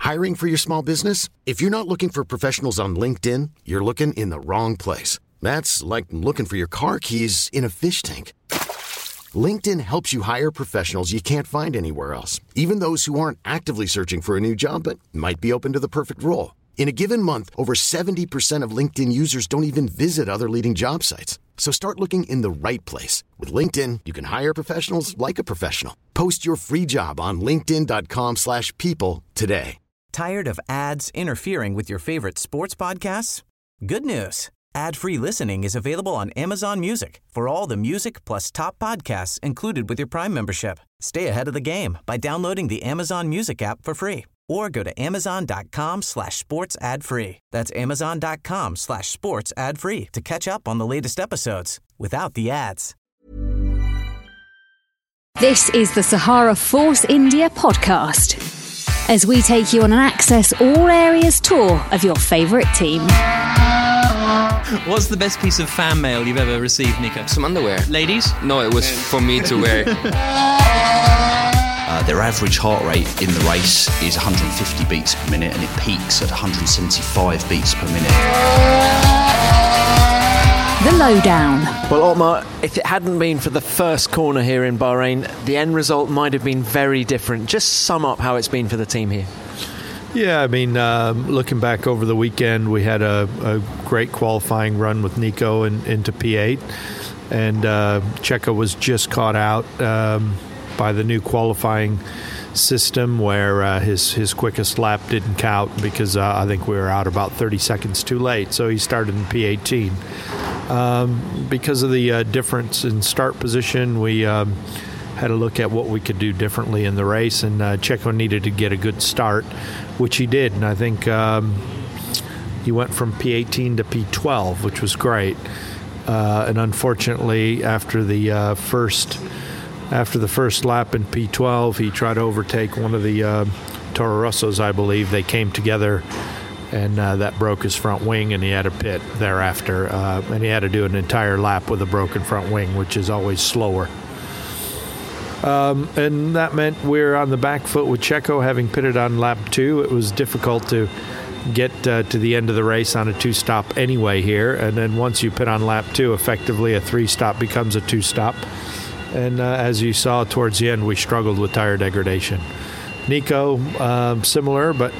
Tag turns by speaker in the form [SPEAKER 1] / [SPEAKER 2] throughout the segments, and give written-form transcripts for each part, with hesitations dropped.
[SPEAKER 1] Hiring for your small business? If you're not looking for professionals on LinkedIn, you're looking in the wrong place. That's like looking for your car keys in a fish tank. LinkedIn helps you hire professionals you can't find anywhere else, even those who aren't actively searching for a new job but might be open to the perfect role. In a given month, over 70% of LinkedIn users don't even visit other leading job sites. So start looking in the right place. With LinkedIn, you can hire professionals like a professional. Post your free job on linkedin.com/people today.
[SPEAKER 2] Tired of ads interfering with your favorite sports podcasts? Good news. Ad-free listening is available on Amazon Music for all the music plus top podcasts included with your Prime membership. Stay ahead of the game by downloading the Amazon Music app for free or go to amazon.com/sports ad free. That's amazon.com/sports ad free to catch up on the latest episodes without the ads.
[SPEAKER 3] This is the Sahara Force India podcast, as we take you on an Access All Areas tour of your favourite team.
[SPEAKER 4] What's the best piece of fan mail you've ever received, Nico?
[SPEAKER 5] Some underwear.
[SPEAKER 4] Ladies?
[SPEAKER 5] No, it was for me to wear.
[SPEAKER 6] Their average heart rate in the race is 150 beats per minute and it peaks at 175 beats per minute.
[SPEAKER 3] The Lowdown.
[SPEAKER 7] Well, Otmar, if it hadn't been for the first corner here in Bahrain, the end result might have been very different. Just sum up how it's been for the team here.
[SPEAKER 8] Yeah, I mean, looking back over the weekend, we had a great qualifying run with Nico into P8, and Checo was just caught out by the new qualifying system where his quickest lap didn't count because I think we were out about 30 seconds too late, so he started in P18. Because of the difference in start position, we had a look at what we could do differently in the race, and Checo needed to get a good start, which he did, and I think he went from P18 to P12, which was great. And unfortunately, after the first lap in P12, he tried to overtake one of the Toro Rossos, I believe. They came together, and that broke his front wing, and he had to pit thereafter. And he had to do an entire lap with a broken front wing, which is always slower. And that meant we're on the back foot with Checo having pitted on lap 2. It was difficult to get to the end of the race on a 2-stop anyway here. And then once you pit on lap 2, effectively a 3-stop becomes a 2-stop. And as you saw towards the end, we struggled with tire degradation. Nico, similar, but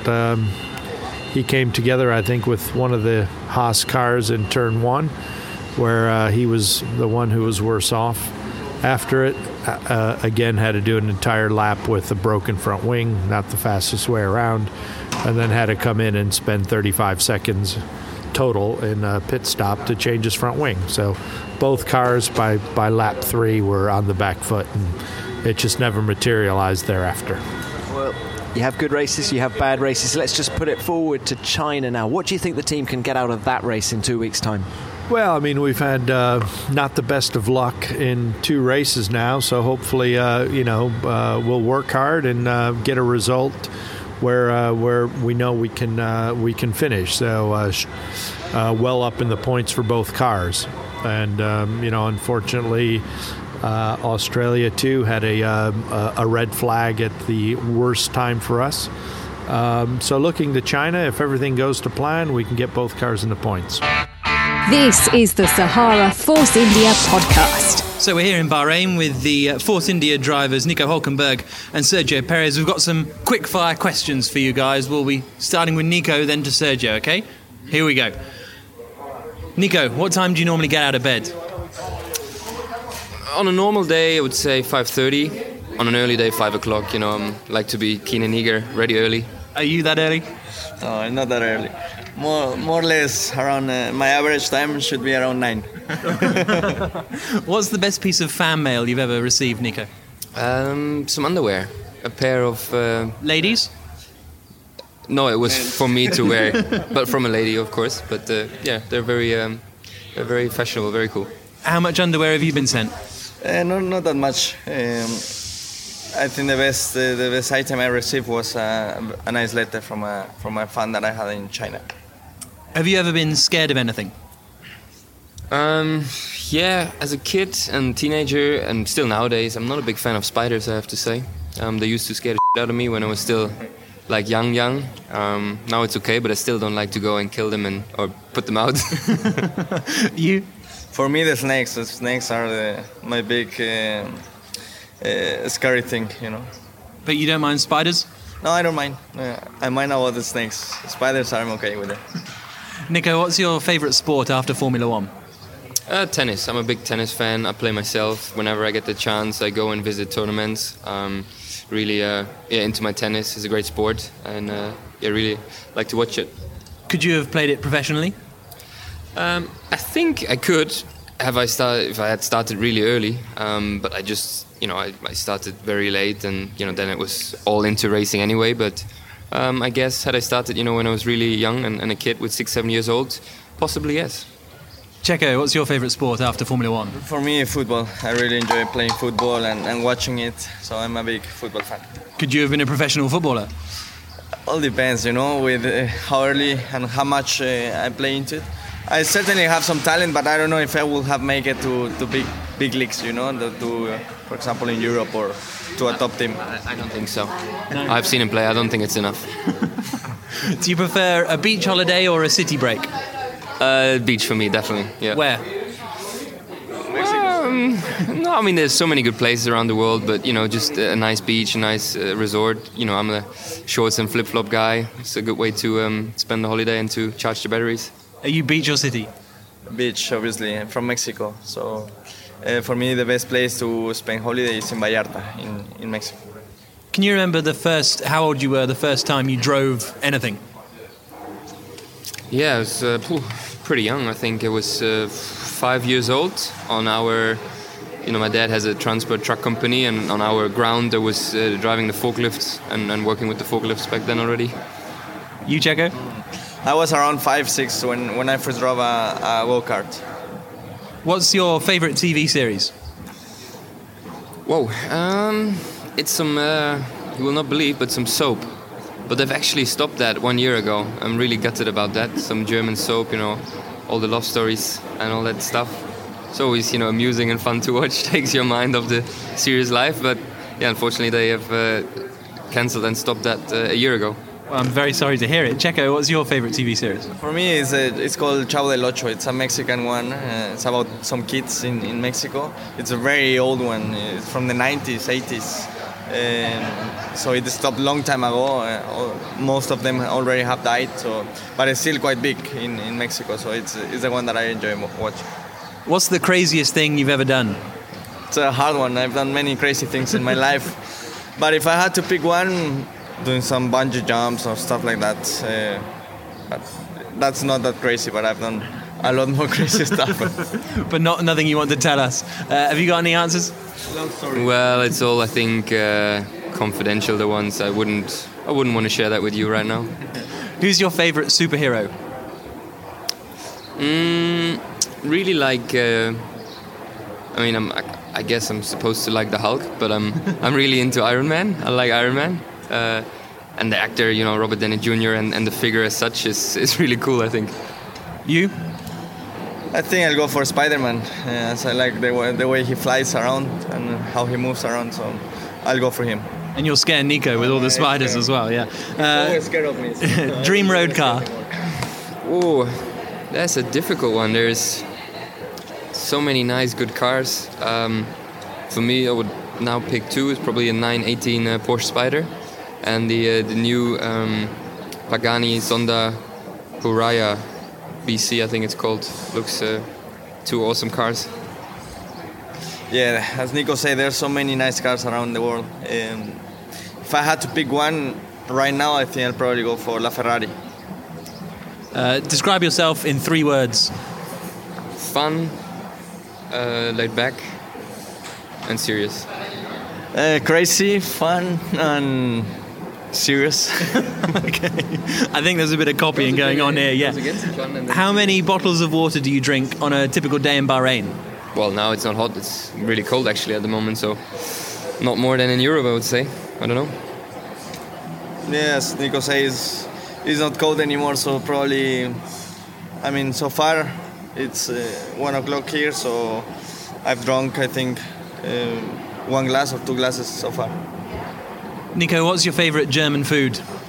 [SPEAKER 8] he came together, I think, with one of the Haas cars in turn 1, where he was the one who was worse off. After it, again, had to do an entire lap with a broken front wing, not the fastest way around, and then had to come in and spend 35 seconds total in a pit stop to change his front wing. So both cars by lap 3 were on the back foot, and it just never materialized thereafter.
[SPEAKER 7] Well, you have good races, you have bad races. Let's just put it forward to China now. What do you think the team can get out of that race in 2 weeks' time?
[SPEAKER 8] Well, I mean, we've had not the best of luck in 2 races now, so hopefully, we'll work hard and get a result where we know we can finish. So, well up in the points for both cars, and unfortunately, Australia too had a red flag at the worst time for us. So, looking to China, if everything goes to plan, we can get both cars in the points.
[SPEAKER 3] This is the Sahara Force India podcast.
[SPEAKER 4] So we're here in Bahrain with the Force India drivers Nico Hülkenberg and Sergio Perez. We've got some quick-fire questions for you guys. We'll be starting with Nico, then to Sergio, okay? Here we go. Nico, what time do you normally get out of bed?
[SPEAKER 5] On a normal day, I would say 5:30. On an early day, 5 o'clock. I like to be keen and eager, ready early.
[SPEAKER 4] Are you that early?
[SPEAKER 9] No, not that early. More or less around my average time should be around 9.
[SPEAKER 4] What's the best piece of fan mail you've ever received, Nico?
[SPEAKER 5] Some underwear. A pair of...
[SPEAKER 4] Ladies?
[SPEAKER 5] No, it was for me to wear, but from a lady, of course. But they're very fashionable, very cool.
[SPEAKER 4] How much underwear have you been sent?
[SPEAKER 9] Not that much. I think the best item I received was a nice letter from a fan that I had in China.
[SPEAKER 4] Have you ever been scared of anything?
[SPEAKER 5] Yeah, as a kid and teenager, and still nowadays, I'm not a big fan of spiders, I have to say. They used to scare the shit out of me when I was still like young. Now it's okay, but I still don't like to go and kill them or put them out.
[SPEAKER 4] You?
[SPEAKER 9] For me, the snakes. The snakes are my big scary thing, you know.
[SPEAKER 4] But you don't mind spiders?
[SPEAKER 9] No, I don't mind. I mind about the snakes. Spiders, I'm okay with it.
[SPEAKER 5] Nico, what's your favourite sport after Formula One? Tennis. I'm a big tennis fan. I play myself. Whenever I get the chance, I go and visit tournaments. Really into my tennis. It's a great sport, and really like to watch it.
[SPEAKER 4] Could you have played it professionally?
[SPEAKER 5] I think I could if I had started really early, but I just I started very late, and then it was all into racing anyway. But I guess had I started when I was really young and a kid with 6-7 years old, possibly yes.
[SPEAKER 4] Checo, what's your favourite sport after Formula One?
[SPEAKER 9] For me, football. I really enjoy playing football and watching it, so I'm a big football fan.
[SPEAKER 4] Could you have been a professional footballer?
[SPEAKER 9] All depends, with how early and how much I play into it. I certainly have some talent, but I don't know if I will have make it to big leagues, for example, in Europe or to a top team.
[SPEAKER 5] I don't think so. No. I've seen him play. I don't think it's enough.
[SPEAKER 4] Do you prefer a beach holiday or a city break?
[SPEAKER 5] Beach for me, definitely. Yeah.
[SPEAKER 4] Where?
[SPEAKER 5] No, I mean there's so many good places around the world, but just a nice beach, a nice resort. I'm a shorts and flip-flop guy. It's a good way to spend the holiday and to charge the batteries.
[SPEAKER 4] Are you beach or city?
[SPEAKER 9] Beach, obviously. I'm from Mexico, so for me the best place to spend holiday is in Vallarta, in Mexico.
[SPEAKER 4] Can you remember how old you were the first time you drove anything?
[SPEAKER 5] Yeah, I was pretty young. I think it was 5 years old. On our, my dad has a transport truck company, and on our ground I was driving the forklifts and working with the forklifts back then already.
[SPEAKER 4] You, Checo?
[SPEAKER 9] I was around 5-6 when I first drove a go-kart.
[SPEAKER 4] What's your favourite TV series?
[SPEAKER 5] Whoa, it's some, you will not believe, but some soap. But they've actually stopped that 1 year ago. I'm really gutted about that. Some German soap, all the love stories and all that stuff. It's always, amusing and fun to watch. Takes your mind off the serious life. But yeah, unfortunately they have cancelled and stopped that a year ago.
[SPEAKER 4] Well, I'm very sorry to hear it. Checo, what's your favourite TV series?
[SPEAKER 9] For me, it's called Chavo del Ocho. It's a Mexican one. It's about some kids in Mexico. It's a very old one. It's from the 90s, 80s. So it stopped a long time ago. Most of them already have died, but it's still quite big in Mexico, so it's the one that I enjoy watching.
[SPEAKER 4] What's the craziest thing you've ever done?
[SPEAKER 9] It's a hard one. I've done many crazy things in my life, but if I had to pick one, doing some bungee jumps or stuff like that, but that's not that crazy, but I've done a lot more crazy stuff.
[SPEAKER 4] But nothing you want to tell us. Have you got any answers?
[SPEAKER 9] Long story.
[SPEAKER 5] Well, it's all, I think, confidential, the ones. I wouldn't want to share that with you right now.
[SPEAKER 4] Who's your favourite superhero?
[SPEAKER 5] Really like, I guess I'm supposed to like the Hulk, but I'm really into Iron Man. I like Iron Man. And the actor, Robert Downey Jr. and the figure as such is really cool, I think.
[SPEAKER 4] You?
[SPEAKER 9] I think I'll go for Spider-Man, as I like the way he flies around and how he moves around, so I'll go for him.
[SPEAKER 4] And you'll scare Nico with all the spiders as well, yeah.
[SPEAKER 9] Always scared of me.
[SPEAKER 4] Dream road car?
[SPEAKER 5] Oh, that's a difficult one. There's so many nice, good cars. For me, I would now pick two. It's probably a 918 Porsche Spyder and the new Pagani Zonda Huraia BC, I think it's called. Looks two awesome cars.
[SPEAKER 9] Yeah, as Nico said, there's so many nice cars around the world. If I had to pick one right now, I think I'll probably go for La Ferrari.
[SPEAKER 4] Describe yourself in 3 words.
[SPEAKER 5] Fun, laid back, and serious.
[SPEAKER 9] Crazy, fun, and serious.
[SPEAKER 4] Okay. I think there's a bit of copying going on here, yeah. How many bottles of water do you drink on a typical day in Bahrain?
[SPEAKER 5] Well, now it's not hot. It's really cold actually at the moment, so not more than in Europe, I would say. I don't know.
[SPEAKER 9] Yes, Nico says it's not cold anymore, so probably, so far it's 1 o'clock here, so I've drunk, I think, 1 glass or 2 glasses so far.
[SPEAKER 4] Nico, what's your favourite German food?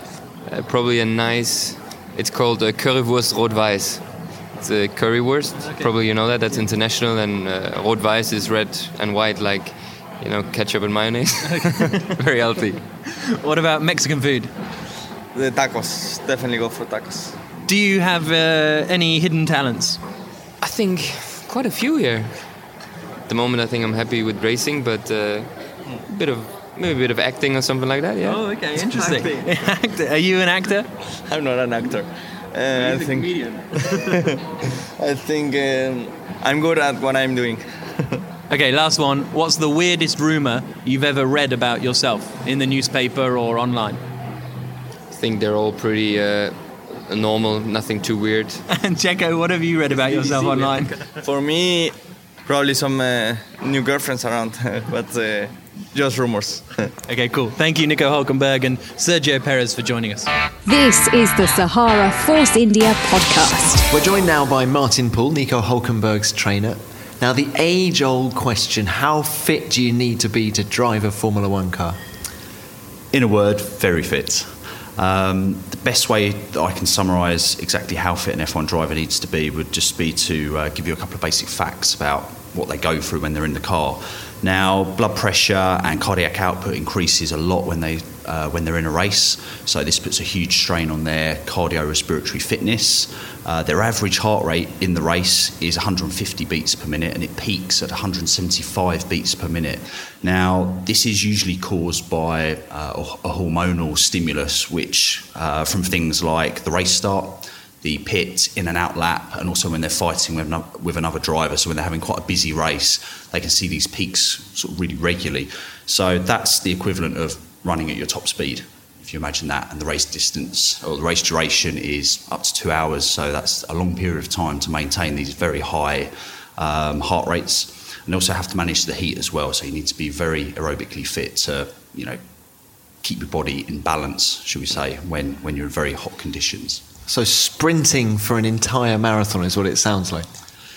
[SPEAKER 5] Probably a nice. It's called Currywurst Rot-Weiß. It's a currywurst. Okay. Probably you know that. That's international, and Rot-Weiß is red and white, like ketchup and mayonnaise. Very healthy.
[SPEAKER 4] What about Mexican food?
[SPEAKER 9] The tacos. Definitely go for tacos.
[SPEAKER 4] Do you have any hidden talents?
[SPEAKER 5] I think quite a few here. At the moment, I think I'm happy with racing, but maybe a bit of acting or something like that. Yeah.
[SPEAKER 4] Oh, okay, interesting. Are you an actor?
[SPEAKER 9] I'm not an actor. I think comedian. I think I'm good at what I'm doing.
[SPEAKER 4] Okay, last one. What's the weirdest rumor you've ever read about yourself in the newspaper or online?
[SPEAKER 5] I think they're all pretty normal, nothing too weird.
[SPEAKER 4] And Checo, what have you read about yourself online?
[SPEAKER 9] For me, probably some new girlfriends around, but just rumors.
[SPEAKER 4] Okay, cool. Thank you, Nico Hulkenberg and Sergio Perez, for joining us.
[SPEAKER 3] This is the Sahara Force India podcast.
[SPEAKER 7] We're joined now by Martin Poole, Nico Hulkenberg's trainer. Now, the age-old question, how fit do you need to be to drive a Formula One car?
[SPEAKER 6] In a word, very fit. The best way that I can summarise exactly how fit an F1 driver needs to be would just be to give you a couple of basic facts about what they go through when they're in the car. Now, blood pressure and cardiac output increases a lot when they're in a race, so this puts a huge strain on their cardiorespiratory fitness. Their average heart rate in the race is 150 beats per minute, and it peaks at 175 beats per minute. Now, this is usually caused by a hormonal stimulus, which from things like the race start, the pit, in and out lap, and also when they're fighting with another driver. So when they're having quite a busy race, they can see these peaks sort of really regularly. So that's the equivalent of running at your top speed, if you imagine that. And the race distance or the race duration is up to 2 hours. So that's a long period of time to maintain these very high heart rates. And also have to manage the heat as well. So you need to be very aerobically fit to, keep your body in balance, should we say, when you're in very hot conditions.
[SPEAKER 7] So sprinting for an entire marathon is what it sounds like.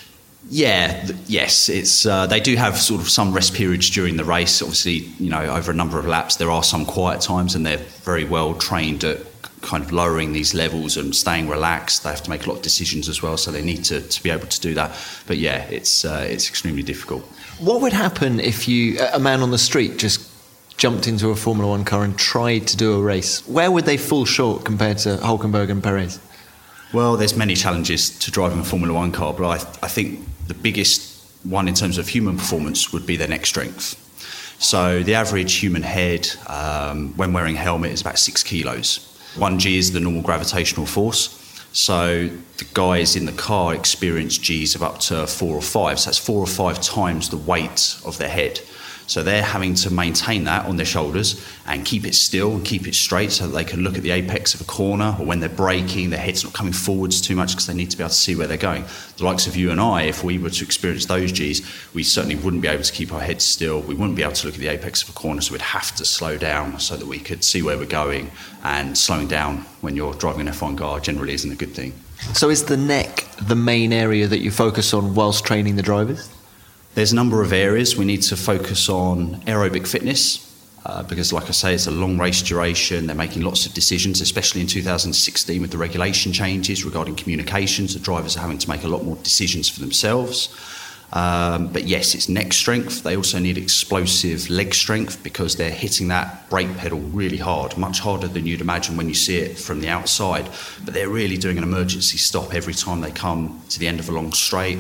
[SPEAKER 6] Yeah, yes. It's they do have sort of some rest periods during the race. Obviously, over a number of laps, there are some quiet times, and they're very well trained at kind of lowering these levels and staying relaxed. They have to make a lot of decisions as well, so they need to be able to do that. But yeah, it's extremely difficult.
[SPEAKER 7] What would happen if a man on the street just jumped into a Formula One car and tried to do a race? Where would they fall short compared to Hulkenberg and Perez?
[SPEAKER 6] Well, there's many challenges to driving a Formula One car, but I think the biggest one in terms of human performance would be their neck strength. So the average human head, when wearing a helmet, is about 6 kilos. 1G is the normal gravitational force. So the guys in the car experience Gs of up to 4 or 5. So that's 4 or 5 times the weight of their head. So they're having to maintain that on their shoulders and keep it still and keep it straight so that they can look at the apex of a corner, or when they're braking, their head's not coming forwards too much because they need to be able to see where they're going. The likes of you and I, if we were to experience those Gs, we certainly wouldn't be able to keep our heads still. We wouldn't be able to look at the apex of a corner, so we'd have to slow down so that we could see where we're going. And slowing down when you're driving an F1 car generally isn't a good thing.
[SPEAKER 7] So is the neck the main area that you focus on whilst training the drivers?
[SPEAKER 6] There's a number of areas. We need to focus on aerobic fitness because, like I say, it's a long race duration. They're making lots of decisions, especially in 2016 with the regulation changes regarding communications. The drivers are having to make a lot more decisions for themselves. But yes, it's neck strength. They also need explosive leg strength because they're hitting that brake pedal really hard, much harder than you'd imagine when you see it from the outside. But they're really doing an emergency stop every time they come to the end of a long straight.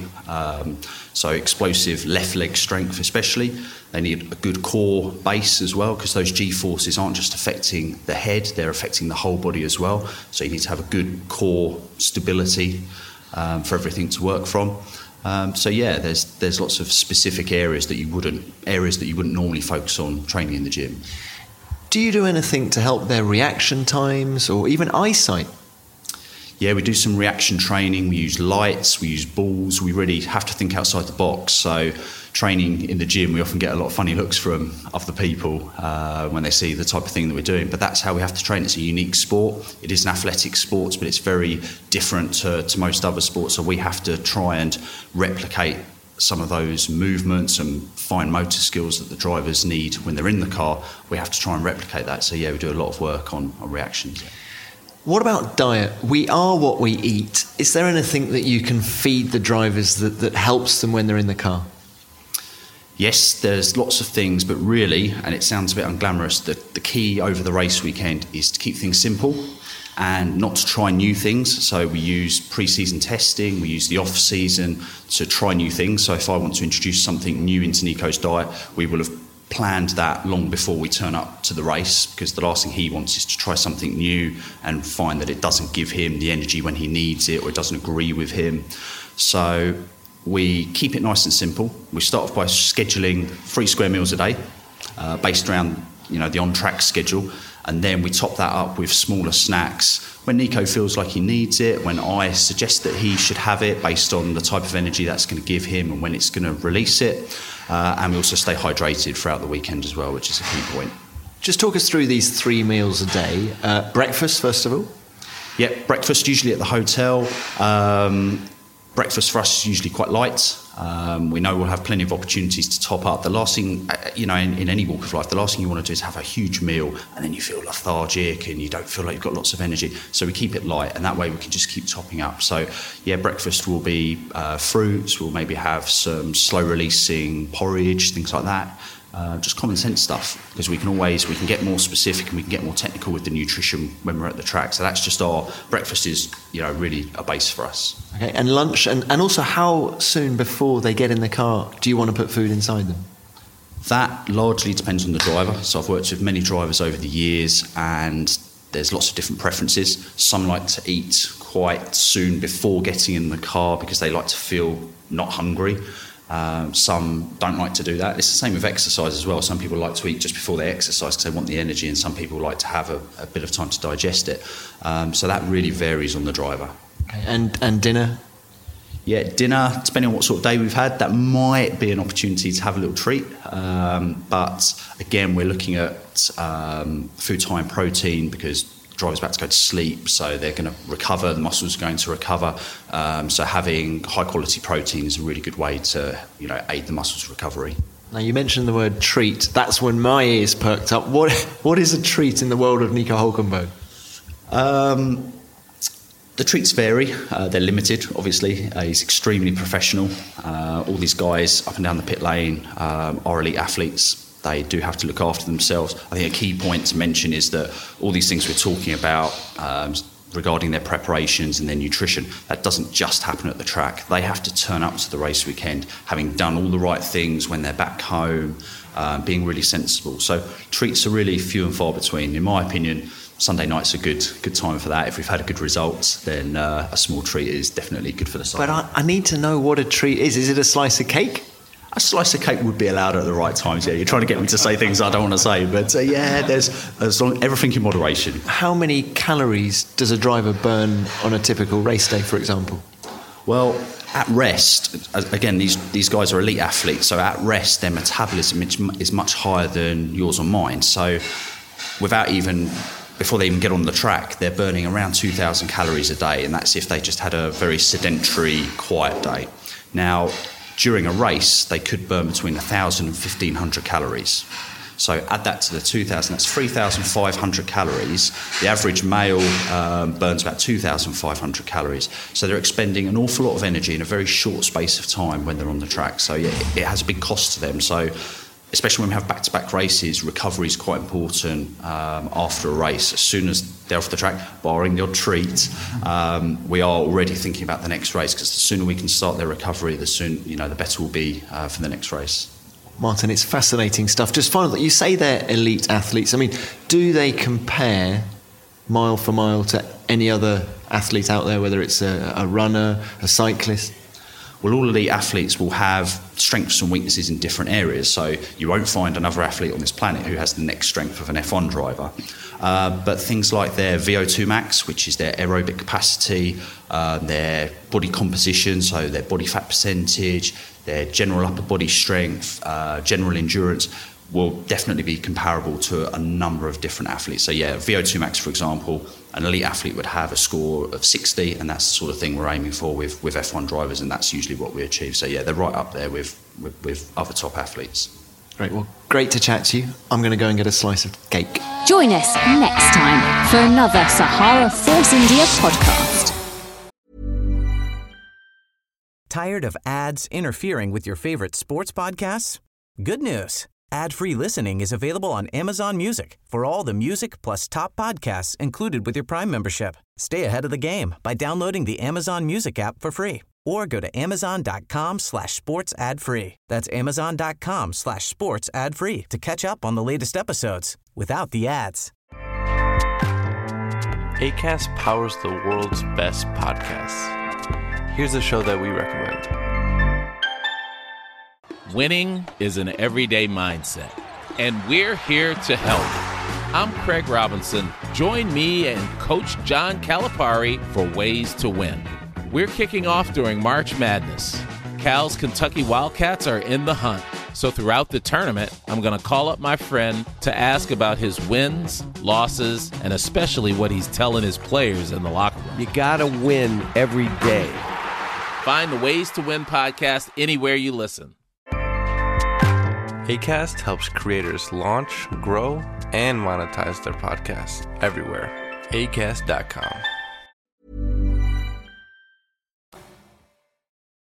[SPEAKER 6] So explosive left leg strength especially. They need a good core base as well because those G-forces aren't just affecting the head, they're affecting the whole body as well. So you need to have a good core stability for everything to work from. So yeah, there's lots of specific areas that you wouldn't normally focus on training in the gym.
[SPEAKER 7] Do you do anything to help their reaction times or even eyesight?
[SPEAKER 6] Yeah, we do some reaction training. We use lights, we use balls. We really have to think outside the box. So training in the gym, we often get a lot of funny looks from other people when they see the type of thing that we're doing. But that's how we have to train. It's a unique sport. It is an athletic sport, but it's very different to most other sports. So we have to try and replicate some of those movements and fine motor skills that the drivers need when they're in the car. We have to try and replicate that. So yeah, we do a lot of work on reactions.
[SPEAKER 7] What about diet? We are what we eat. Is there anything that you can feed the drivers that helps them when they're in the car?
[SPEAKER 6] Yes, there's lots of things, but really, and it sounds a bit unglamorous, the key over the race weekend is to keep things simple and not to try new things. So we use pre-season testing, we use the off-season to try new things. So if I want to introduce something new into Nico's diet, we will have planned that long before we turn up to the race, because the last thing he wants is to try something new and find that it doesn't give him the energy when he needs it, or it doesn't agree with him. So we keep it nice and simple. We start off by scheduling 3 square meals a day, based around the on-track schedule, and then we top that up with smaller snacks when Nico feels like he needs it, when I suggest that he should have it based on the type of energy that's going to give him and when it's going to release it. And we also stay hydrated throughout the weekend as well, which is a key point.
[SPEAKER 7] Just talk us through these 3 meals a day. Breakfast, first of all?
[SPEAKER 6] Yeah, breakfast usually at the hotel. Breakfast for us is usually quite light. We know we'll have plenty of opportunities to top up. The last thing, in any walk of life, the last thing you want to do is have a huge meal and then you feel lethargic and you don't feel like you've got lots of energy. So we keep it light, and that way we can just keep topping up. So yeah, breakfast will be fruits. We'll maybe have some slow-releasing porridge, things like that. Just common sense stuff, because we can get more specific and we can get more technical with the nutrition when we're at the track. So that's just our breakfast is, really a base for us.
[SPEAKER 7] Okay, and lunch, and also how soon before they get in the car do you want to put food inside them?
[SPEAKER 6] That largely depends on the driver. So I've worked with many drivers over the years, and there's lots of different preferences. Some like to eat quite soon before getting in the car because they like to feel not hungry. Some don't like to do that. It's the same with exercise as well. Some people like to eat just before they exercise because they want the energy, and some people like to have a bit of time to digest it. So that really varies on the driver.
[SPEAKER 7] Okay. And dinner?
[SPEAKER 6] Yeah, dinner, depending on what sort of day we've had, that might be an opportunity to have a little treat. But again, we're looking at food high in protein, because driver's about to go to sleep, so they're going to recover, the muscles are going to recover. So having high quality protein is a really good way to aid the muscles recovery.
[SPEAKER 7] Now you mentioned the word treat. That's when my ears perked up. What is a treat in the world of Nico Hulkenberg?
[SPEAKER 6] The treats vary. They're limited, obviously. He's extremely professional. All these guys up and down the pit lane are elite athletes. They do have to look after themselves. I think a key point to mention is that all these things we're talking about regarding their preparations and their nutrition, that doesn't just happen at the track. They have to turn up to the race weekend having done all the right things when they're back home, being really sensible. So treats are really few and far between. In my opinion, Sunday night's a good time for that. If we've had a good result, then a small treat is definitely good for the side.
[SPEAKER 7] But I need to know what a treat is. Is it a slice of cake?
[SPEAKER 6] A slice of cake would be allowed at the right times. Yeah, you're trying to get me to say things I don't want to say, but there's everything in moderation.
[SPEAKER 7] How many calories does a driver burn on a typical race day, for example?
[SPEAKER 6] Well, at rest, again, these guys are elite athletes, so at rest their metabolism is much higher than yours or mine. So before they even get on the track, they're burning around 2,000 calories a day, and that's if they just had a very sedentary, quiet day. Now, during a race, they could burn between 1,000 and 1,500 calories. So add that to the 2,000, that's 3,500 calories. The average male burns about 2,500 calories. So they're expending an awful lot of energy in a very short space of time when they're on the track. So yeah, it has a big cost to them. So especially when we have back-to-back races, recovery is quite important after a race. As soon as they're off the track, barring the odd treat, we are already thinking about the next race, because the sooner we can start their recovery, the better will be for the next race.
[SPEAKER 7] Martin, it's fascinating stuff. Just finally, you say they're elite athletes. I mean, do they compare mile for mile to any other athlete out there, whether it's a runner, a cyclist?
[SPEAKER 6] Well, all elite athletes will have strengths and weaknesses in different areas. So you won't find another athlete on this planet who has the neck strength of an F1 driver. But things like their VO2 max, which is their aerobic capacity, their body composition, so their body fat percentage, their general upper body strength, general endurance, will definitely be comparable to a number of different athletes. So yeah, VO2 max, for example, an elite athlete would have a score of 60, and that's the sort of thing we're aiming for with F1 drivers, and that's usually what we achieve. So yeah, they're right up there with other top athletes.
[SPEAKER 7] Great, well, great to chat to you. I'm going to go and get a slice of cake.
[SPEAKER 3] Join us next time for another Sahara Force India podcast.
[SPEAKER 2] Tired of ads interfering with your favorite sports podcasts? Good news. Ad-free listening is available on Amazon Music for all the music plus top podcasts included with your Prime membership. Stay ahead of the game by downloading the Amazon Music app for free or go to amazon.com/sports ad free. That's amazon.com/sports ad free to catch up on the latest episodes without the ads.
[SPEAKER 10] Acast powers the world's best podcasts. Here's a show that we recommend.
[SPEAKER 11] Winning is an everyday mindset, and we're here to help. I'm Craig Robinson. Join me and Coach John Calipari for Ways to Win. We're kicking off during March Madness. Cal's Kentucky Wildcats are in the hunt. So throughout the tournament, I'm going to call up my friend to ask about his wins, losses, and especially what he's telling his players in the locker room.
[SPEAKER 12] You got to win every day.
[SPEAKER 11] Find the Ways to Win podcast anywhere you listen.
[SPEAKER 10] Acast helps creators launch, grow, and monetize their podcasts everywhere. Acast.com.